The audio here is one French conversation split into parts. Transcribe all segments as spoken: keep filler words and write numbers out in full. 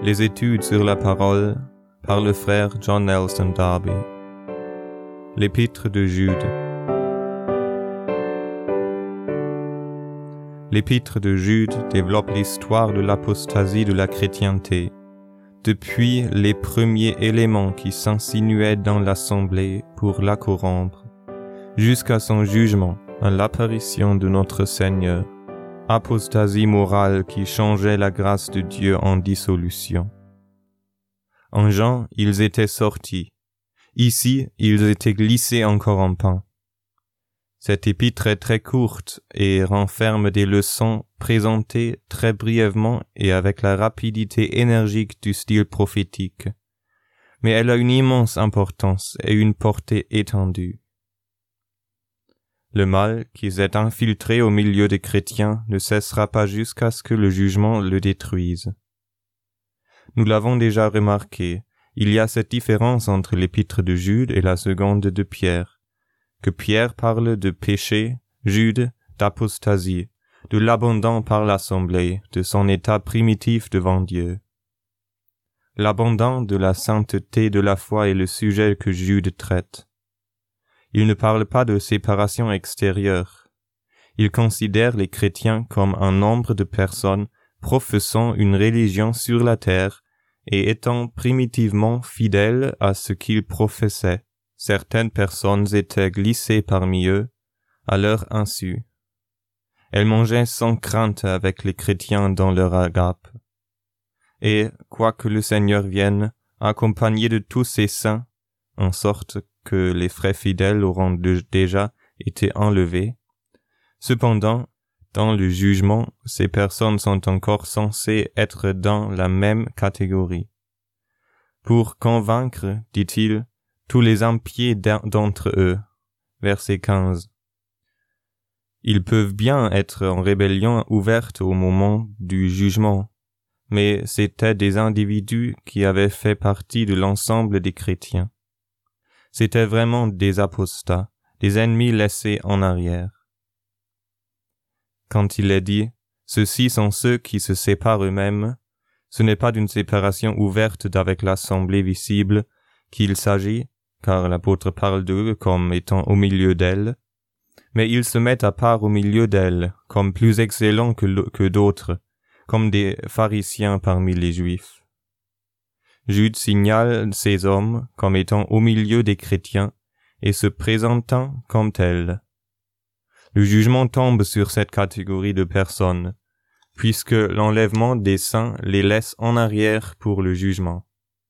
Les études sur la parole par le frère John Nelson Darby. L'épître de Jude. L'épître de Jude développe l'histoire de l'apostasie de la chrétienté, depuis les premiers éléments qui s'insinuaient dans l'assemblée pour la corrompre, jusqu'à son jugement à l'apparition de notre Seigneur, apostasie morale qui changeait la grâce de Dieu en dissolution. En Jean, ils étaient sortis. Ici, ils étaient glissés encore en pain. Cette épître est très courte et renferme des leçons présentées très brièvement et avec la rapidité énergique du style prophétique. Mais elle a une immense importance et une portée étendue. Le mal qui s'est infiltré au milieu des chrétiens ne cessera pas jusqu'à ce que le jugement le détruise. Nous l'avons déjà remarqué, il y a cette différence entre l'épître de Jude et la seconde de Pierre, que Pierre parle de péché, Jude d'apostasie, de l'abandon par l'assemblée, de son état primitif devant Dieu. L'abandon de la sainteté de la foi est le sujet que Jude traite. Il ne parle pas de séparation extérieure. Il considère les chrétiens comme un nombre de personnes professant une religion sur la terre et étant primitivement fidèles à ce qu'ils professaient. Certaines personnes étaient glissées parmi eux, à leur insu. Elles mangeaient sans crainte avec les chrétiens dans leur agape. Et, quoique le Seigneur vienne, accompagné de tous ses saints, en sorte que les frères fidèles auront de, déjà été enlevés, cependant, dans le jugement, ces personnes sont encore censées être dans la même catégorie. Pour convaincre, dit-il, tous les impies d'entre eux. Verset quinze. Ils peuvent bien être en rébellion ouverte au moment du jugement, mais c'étaient des individus qui avaient fait partie de l'ensemble des chrétiens. C'étaient vraiment des apostats, des ennemis laissés en arrière. Quand il est dit « ceux-ci sont ceux qui se séparent eux-mêmes », ce n'est pas d'une séparation ouverte d'avec l'assemblée visible qu'il s'agit, car l'apôtre parle d'eux comme étant au milieu d'elle, mais ils se mettent à part au milieu d'elle, comme plus excellents que, que d'autres, comme des pharisiens parmi les Juifs. Jude signale ces hommes comme étant au milieu des chrétiens et se présentant comme tels. Le jugement tombe sur cette catégorie de personnes, puisque l'enlèvement des saints les laisse en arrière pour le jugement.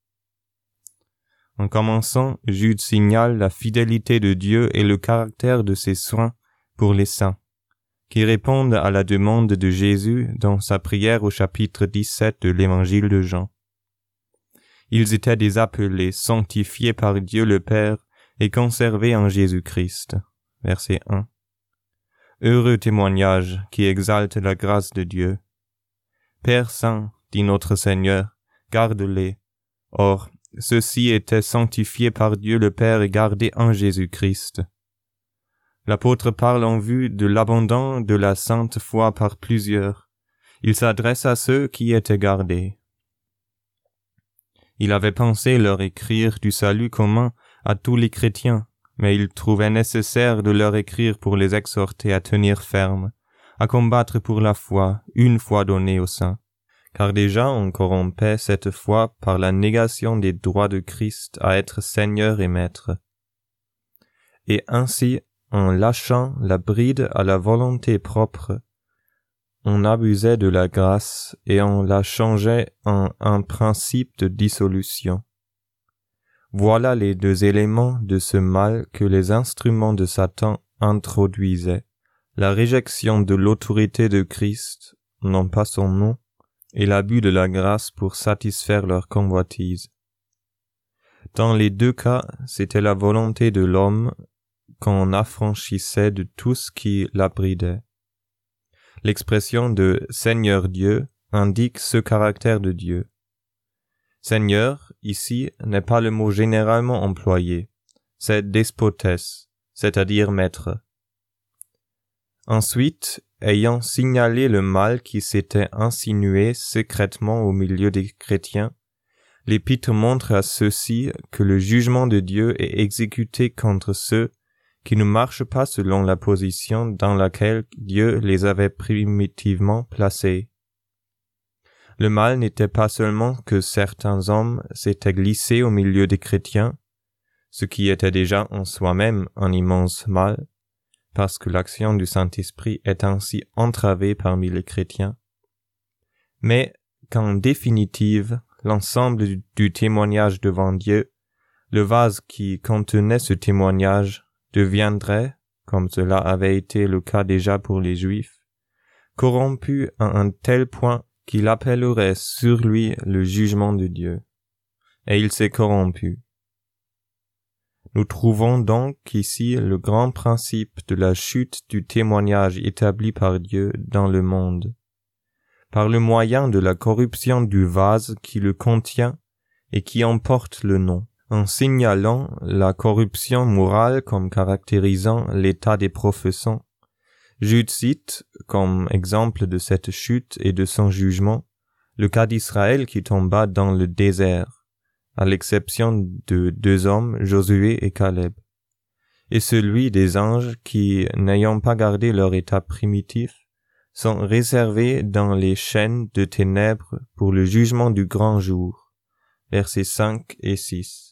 En commençant, Jude signale la fidélité de Dieu et le caractère de ses soins pour les saints, qui répondent à la demande de Jésus dans sa prière au chapitre dix-sept de l'Évangile de Jean. Ils étaient des appelés, sanctifiés par Dieu le Père et conservés en Jésus-Christ. Verset un. Heureux témoignage qui exalte la grâce de Dieu. Père saint, dit notre Seigneur, garde-les. Or, ceux-ci étaient sanctifiés par Dieu le Père et gardés en Jésus-Christ. L'apôtre parle en vue de l'abandon de la sainte foi par plusieurs. Il s'adresse à ceux qui étaient gardés. Il avait pensé leur écrire du salut commun à tous les chrétiens, mais il trouvait nécessaire de leur écrire pour les exhorter à tenir ferme, à combattre pour la foi, une foi donnée aux saints. Car déjà on corrompait cette foi par la négation des droits de Christ à être Seigneur et Maître. Et ainsi, en lâchant la bride à la volonté propre, on abusait de la grâce et on la changeait en un principe de dissolution. Voilà les deux éléments de ce mal que les instruments de Satan introduisaient, la réjection de l'autorité de Christ, non pas son nom, et l'abus de la grâce pour satisfaire leur convoitise. Dans les deux cas, c'était la volonté de l'homme qu'on affranchissait de tout ce qui l'abridait. L'expression de « Seigneur Dieu » indique ce caractère de Dieu. Seigneur, ici, n'est pas le mot généralement employé, c'est despotes, c'est-à-dire maître. Ensuite, ayant signalé le mal qui s'était insinué secrètement au milieu des chrétiens, l'Épître montre à ceux-ci que le jugement de Dieu est exécuté contre ceux qui ne marchent pas selon la position dans laquelle Dieu les avait primitivement placés. Le mal n'était pas seulement que certains hommes s'étaient glissés au milieu des chrétiens, ce qui était déjà en soi-même un immense mal, parce que l'action du Saint-Esprit est ainsi entravée parmi les chrétiens, mais qu'en définitive, l'ensemble du, du témoignage devant Dieu, le vase qui contenait ce témoignage, deviendrait, comme cela avait été le cas déjà pour les Juifs, corrompu à un tel point qu'il appellerait sur lui le jugement de Dieu. Et il s'est corrompu. Nous trouvons donc ici le grand principe de la chute du témoignage établi par Dieu dans le monde, par le moyen de la corruption du vase qui le contient et qui en porte le nom, en signalant la corruption morale comme caractérisant l'état des professants. Jude cite, comme exemple de cette chute et de son jugement, le cas d'Israël qui tomba dans le désert, à l'exception de deux hommes, Josué et Caleb, et celui des anges qui, n'ayant pas gardé leur état primitif, sont réservés dans les chaînes de ténèbres pour le jugement du grand jour. Versets cinq et six.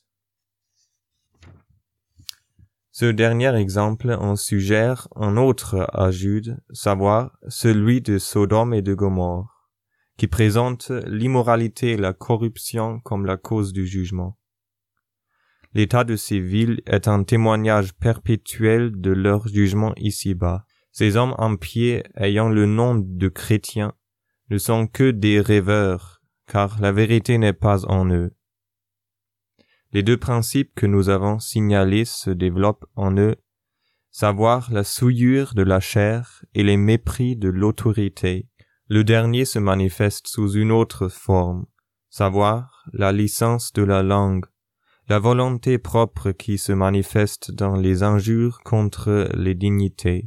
Ce dernier exemple en suggère un autre à Jude, savoir celui de Sodome et de Gomorrhe, qui présente l'immoralité et la corruption comme la cause du jugement. L'état de ces villes est un témoignage perpétuel de leur jugement ici-bas. Ces hommes impies ayant le nom de chrétiens ne sont que des rêveurs, car la vérité n'est pas en eux. Les deux principes que nous avons signalés se développent en eux, savoir la souillure de la chair et les mépris de l'autorité. Le dernier se manifeste sous une autre forme, savoir la licence de la langue, la volonté propre qui se manifeste dans les injures contre les dignités.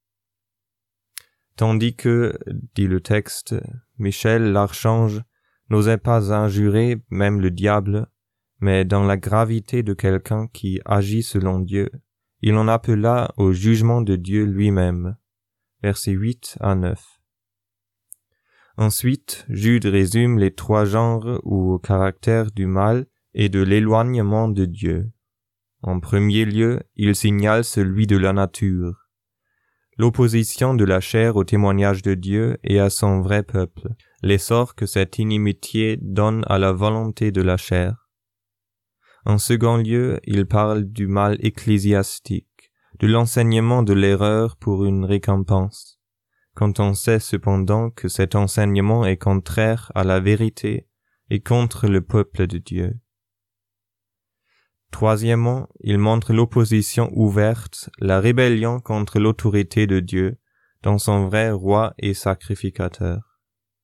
Tandis que, dit le texte, Michel l'archange n'osait pas injurer même le diable, mais dans la gravité de quelqu'un qui agit selon Dieu, il en appela au jugement de Dieu lui-même. Versets huit à neuf. Ensuite, Jude résume les trois genres ou caractères du mal et de l'éloignement de Dieu. En premier lieu, il signale celui de la nature, l'opposition de la chair au témoignage de Dieu et à son vrai peuple, l'essor que cette inimitié donne à la volonté de la chair. En second lieu, il parle du mal ecclésiastique, de l'enseignement de l'erreur pour une récompense, quand on sait cependant que cet enseignement est contraire à la vérité et contre le peuple de Dieu. Troisièmement, il montre l'opposition ouverte, la rébellion contre l'autorité de Dieu, dans son vrai roi et sacrificateur.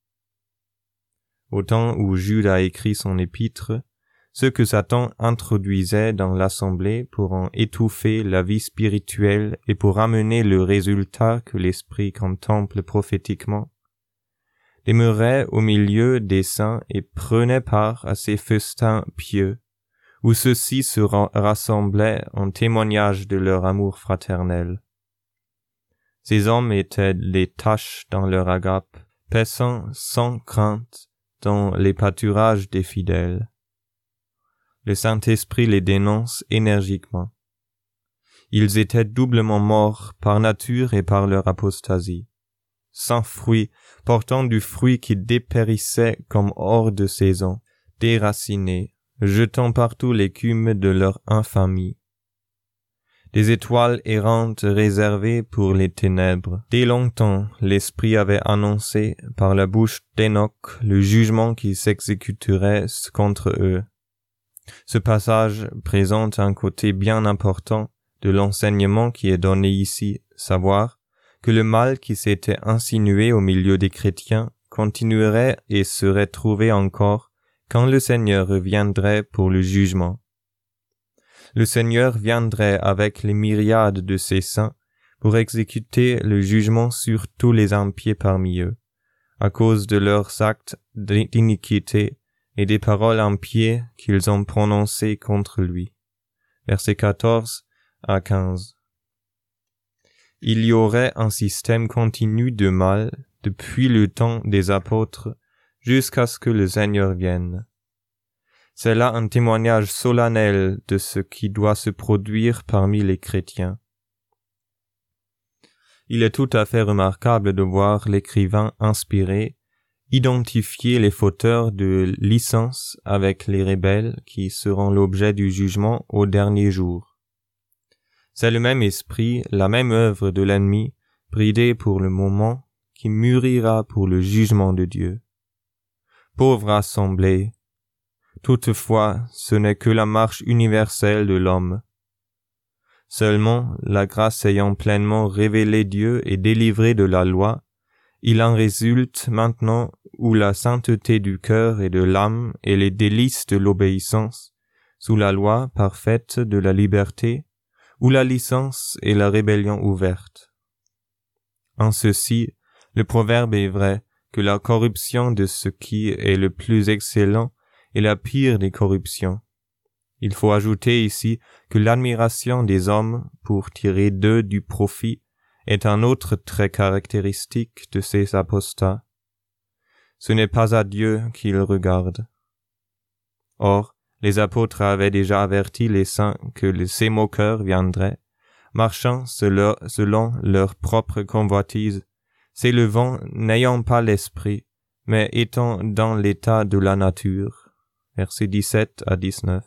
Au temps où Jude a écrit son épître, ce que Satan introduisait dans l'assemblée pour en étouffer la vie spirituelle et pour amener le résultat que l'Esprit contemple prophétiquement, demeurait au milieu des saints et prenait part à ces festins pieux, où ceux-ci se rassemblaient en témoignage de leur amour fraternel. Ces hommes étaient les taches dans leur agape, paissant sans crainte dans les pâturages des fidèles. Le Saint-Esprit les dénonce énergiquement. Ils étaient doublement morts par nature et par leur apostasie, sans fruit, portant du fruit qui dépérissait comme hors de saison, déracinés, jetant partout l'écume de leur infamie. Des étoiles errantes réservées pour les ténèbres. Dès longtemps, l'Esprit avait annoncé par la bouche d'Enoch le jugement qui s'exécuterait contre eux. Ce passage présente un côté bien important de l'enseignement qui est donné ici, savoir que le mal qui s'était insinué au milieu des chrétiens continuerait et serait trouvé encore quand le Seigneur reviendrait pour le jugement. Le Seigneur viendrait avec les myriades de ses saints pour exécuter le jugement sur tous les impies parmi eux, à cause de leurs actes d'iniquité et des paroles impies qu'ils ont prononcées contre lui. Versets quatorze à quinze. Il y aurait un système continu de mal depuis le temps des apôtres jusqu'à ce que le Seigneur vienne. C'est là un témoignage solennel de ce qui doit se produire parmi les chrétiens. Il est tout à fait remarquable de voir l'écrivain inspiré identifier les fauteurs de licence avec les rebelles qui seront l'objet du jugement au dernier jour. C'est le même esprit, la même œuvre de l'ennemi, bridé pour le moment, qui mûrira pour le jugement de Dieu. Pauvre assemblée, toutefois, ce n'est que la marche universelle de l'homme. Seulement, la grâce ayant pleinement révélé Dieu et délivré de la loi, il en résulte maintenant où la sainteté du cœur et de l'âme et les délices de l'obéissance, sous la loi parfaite de la liberté, où la licence et la rébellion ouverte. En ceci, le proverbe est vrai que la corruption de ce qui est le plus excellent est la pire des corruptions. Il faut ajouter ici que l'admiration des hommes pour tirer d'eux du profit est un autre trait caractéristique de ces apostats. Ce n'est pas à Dieu qu'ils regardent. Or, les apôtres avaient déjà averti les saints que ces moqueurs viendraient, marchant selon leur propre convoitise, s'élevant n'ayant pas l'esprit, mais étant dans l'état de la nature. Versets dix-sept à dix-neuf.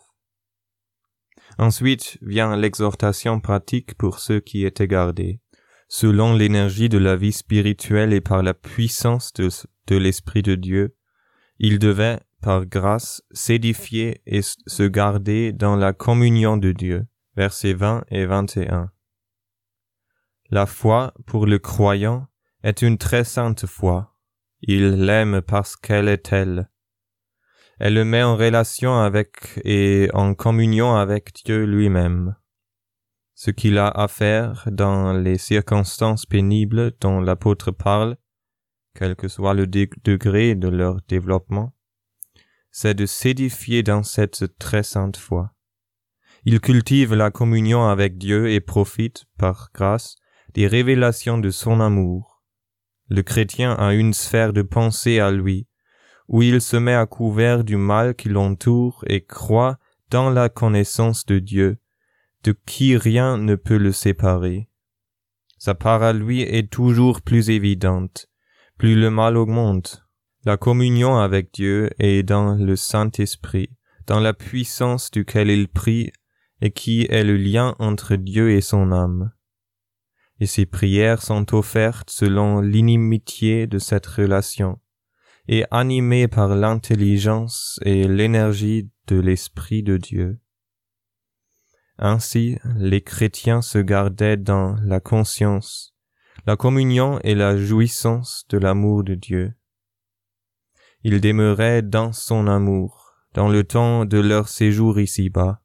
Ensuite vient l'exhortation pratique pour ceux qui étaient gardés. Selon l'énergie de la vie spirituelle et par la puissance de, de l'Esprit de Dieu, ils devaient, par grâce, s'édifier et se garder dans la communion de Dieu. Versets vingt et vingt et un. La foi, pour le croyant, est une très sainte foi. Il l'aime parce qu'elle est telle. Elle le met en relation avec et en communion avec Dieu lui-même. Ce qu'il a à faire dans les circonstances pénibles dont l'apôtre parle, quel que soit le degré de leur développement, c'est de s'édifier dans cette très sainte foi. Il cultive la communion avec Dieu et profite, par grâce, des révélations de son amour. Le chrétien a une sphère de pensée à lui, où il se met à couvert du mal qui l'entoure et croit dans la connaissance de Dieu, de qui rien ne peut le séparer. Sa part à lui est toujours plus évidente, plus le mal augmente. La communion avec Dieu est dans le Saint-Esprit, dans la puissance duquel il prie et qui est le lien entre Dieu et son âme. Et ses prières sont offertes selon l'inimitié de cette relation, et animées par l'intelligence et l'énergie de l'Esprit de Dieu. Ainsi, les chrétiens se gardaient dans la conscience, la communion et la jouissance de l'amour de Dieu. Ils demeuraient dans son amour, dans le temps de leur séjour ici-bas.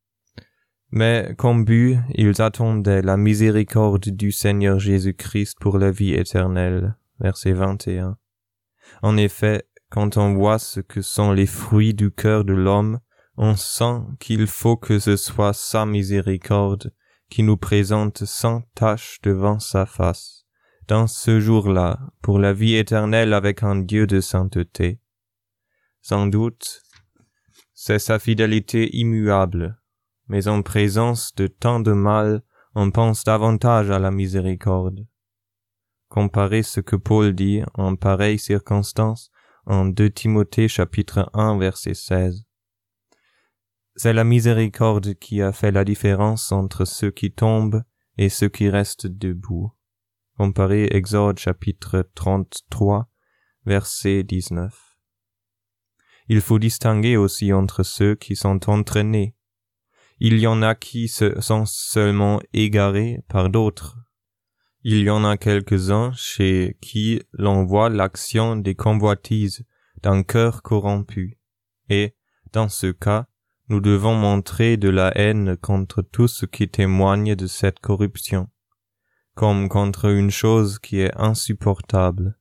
Mais comme but, ils attendaient la miséricorde du Seigneur Jésus-Christ pour la vie éternelle. Verset vingt et un. En effet, quand on voit ce que sont les fruits du cœur de l'homme, on sent qu'il faut que ce soit sa miséricorde qui nous présente sans tache devant sa face, dans ce jour-là, pour la vie éternelle avec un Dieu de sainteté. Sans doute, c'est sa fidélité immuable, mais en présence de tant de mal, on pense davantage à la miséricorde. Comparez ce que Paul dit en pareille circonstance en deux Timothée chapitre un verset seize. C'est la miséricorde qui a fait la différence entre ceux qui tombent et ceux qui restent debout. Comparez Exode chapitre trente-trois verset dix-neuf. Il faut distinguer aussi entre ceux qui sont entraînés. Il y en a qui se sont seulement égarés par d'autres. Il y en a quelques-uns chez qui l'on voit l'action des convoitises d'un cœur corrompu. Et, dans ce cas, nous devons montrer de la haine contre tout ce qui témoigne de cette corruption, comme contre une chose qui est insupportable.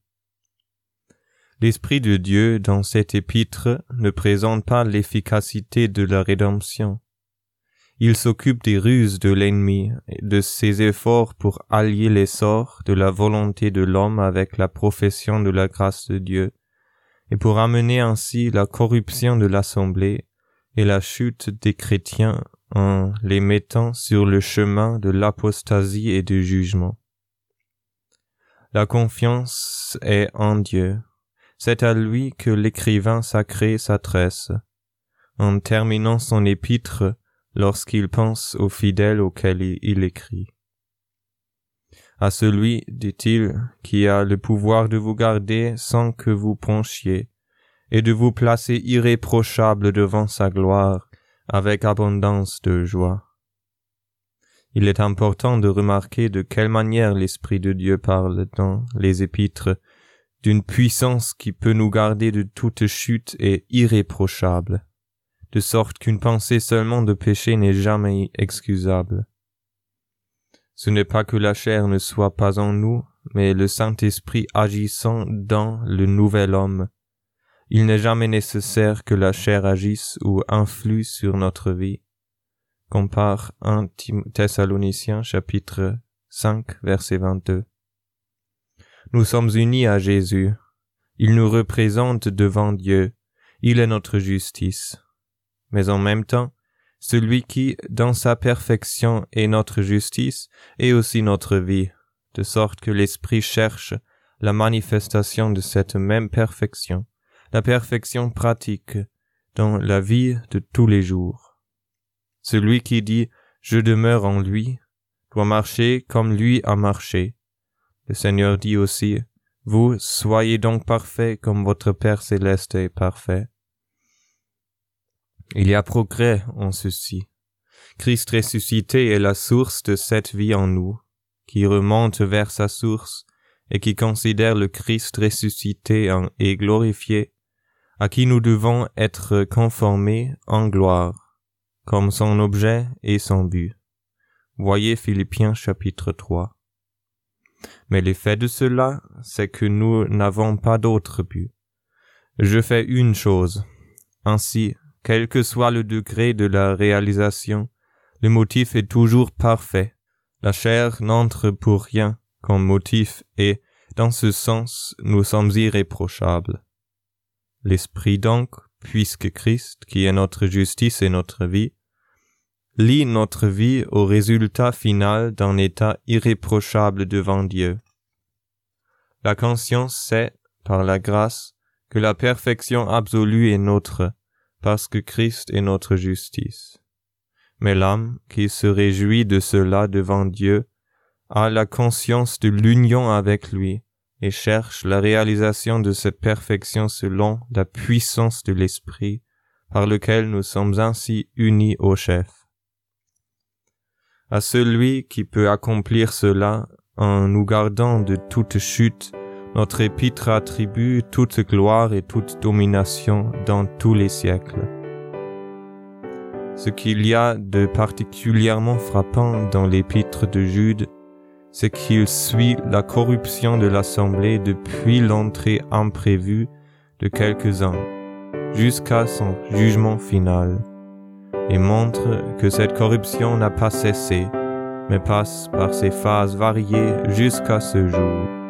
L'Esprit de Dieu dans cette épître ne présente pas l'efficacité de la rédemption. Il s'occupe des ruses de l'ennemi et de ses efforts pour allier l'essor de la volonté de l'homme avec la profession de la grâce de Dieu, et pour amener ainsi la corruption de l'assemblée et la chute des chrétiens en les mettant sur le chemin de l'apostasie et du jugement. La confiance est en Dieu. C'est à lui que l'écrivain sacré s'adresse, en terminant son épître lorsqu'il pense aux fidèles auxquels il écrit. À celui, dit-il, qui a le pouvoir de vous garder sans que vous penchiez, et de vous placer irréprochable devant sa gloire, avec abondance de joie. Il est important de remarquer de quelle manière l'Esprit de Dieu parle dans les épîtres, d'une puissance qui peut nous garder de toute chute et irréprochable, de sorte qu'une pensée seulement de péché n'est jamais excusable. Ce n'est pas que la chair ne soit pas en nous, mais le Saint-Esprit agissant dans le nouvel homme. Il n'est jamais nécessaire que la chair agisse ou influe sur notre vie. Compare un Thessaloniciens chapitre cinq verset vingt-deux. Nous sommes unis à Jésus. Il nous représente devant Dieu. Il est notre justice. Mais en même temps, celui qui, dans sa perfection, est notre justice, est aussi notre vie, de sorte que l'Esprit cherche la manifestation de cette même perfection, la perfection pratique, dans la vie de tous les jours. Celui qui dit « Je demeure en lui » doit marcher comme lui a marché. Le Seigneur dit aussi, « Vous, soyez donc parfaits comme votre Père céleste est parfait. » Il y a progrès en ceci. Christ ressuscité est la source de cette vie en nous, qui remonte vers sa source et qui considère le Christ ressuscité et glorifié, à qui nous devons être conformés en gloire, comme son objet et son but. Voyez Philippiens chapitre trois. Mais l'effet de cela, c'est que nous n'avons pas d'autre but. Je fais une chose. Ainsi, quel que soit le degré de la réalisation, le motif est toujours parfait. La chair n'entre pour rien comme motif et, dans ce sens, nous sommes irréprochables. L'Esprit donc, puisque Christ, qui est notre justice et notre vie, lie notre vie au résultat final d'un état irréprochable devant Dieu. La conscience sait, par la grâce, que la perfection absolue est nôtre, parce que Christ est notre justice. Mais l'âme, qui se réjouit de cela devant Dieu, a la conscience de l'union avec lui et cherche la réalisation de cette perfection selon la puissance de l'Esprit, par lequel nous sommes ainsi unis au chef. À celui qui peut accomplir cela en nous gardant de toute chute, notre épître attribue toute gloire et toute domination dans tous les siècles. Ce qu'il y a de particulièrement frappant dans l'épître de Jude, c'est qu'il suit la corruption de l'assemblée depuis l'entrée imprévue de quelques-uns, jusqu'à son jugement final, et montre que cette corruption n'a pas cessé, mais passe par ses phases variées jusqu'à ce jour.